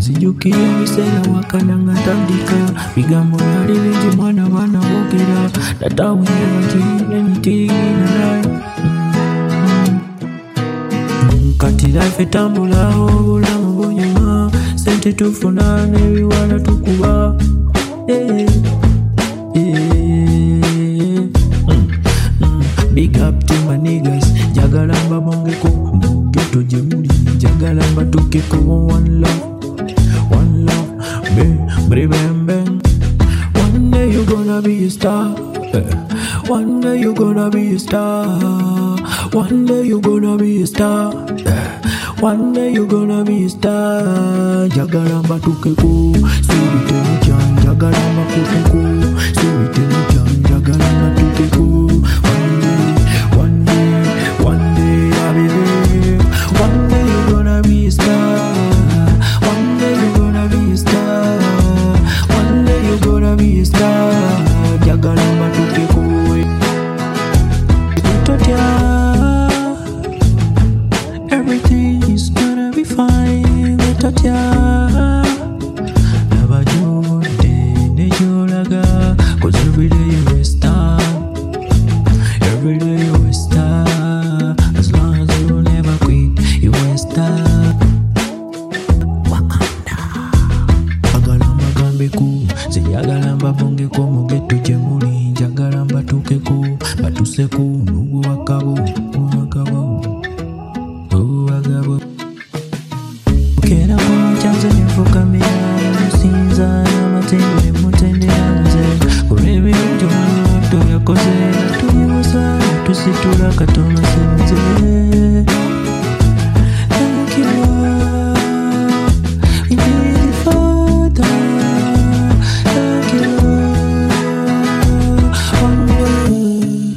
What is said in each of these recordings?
Nzijukira ebiseera wakana nga ntandika bigambo byali bingi mwana baana boogera tata wenjeba ntirinala kati life etambula obulamu bunyuma sente tufuna n'ebiwala tukuba Big up to my niggas njagala mbabongeko mu ghetto gye muli njagala mbatukeko one love bang bang. One day you're gonna be a star. One day you're gonna be a star. One day you're gonna be a star. One day you're gonna be a star. Jagala mbatukeko sibite mujjan jagala mbakuteko sibite mujjan jagala mbatukeko. One day I'll be there. One day you're gonna be a star. One day you're gonna be a star. One day you're gonna be a star. Jagala mbatukeko tutotya. Everything is gonna be fine. Tutotya nabajode nejolaga 'cause every day you're a star. Every day you're a star. As long as you never quit, you're a star. Njagala mbagambeko njagala mbabongeko mu ghetto gye muli njagala mbatukeko batuseko n'obwakabo kera kumakyanze nefukamira musinza n'amatende mutenderanze olw'ebirungi omwana yakoze tuyibuza tusitula Katonda sinze. Thank you Lord, we need you Father. Thank you Lord. One day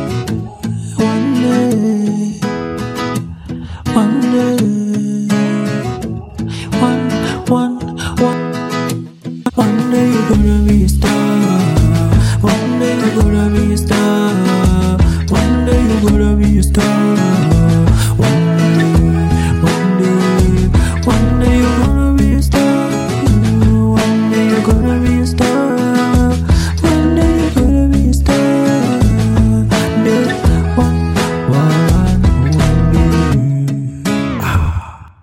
you're gonna be a star. One day you're gonna be a star. One day you're gonna be a star.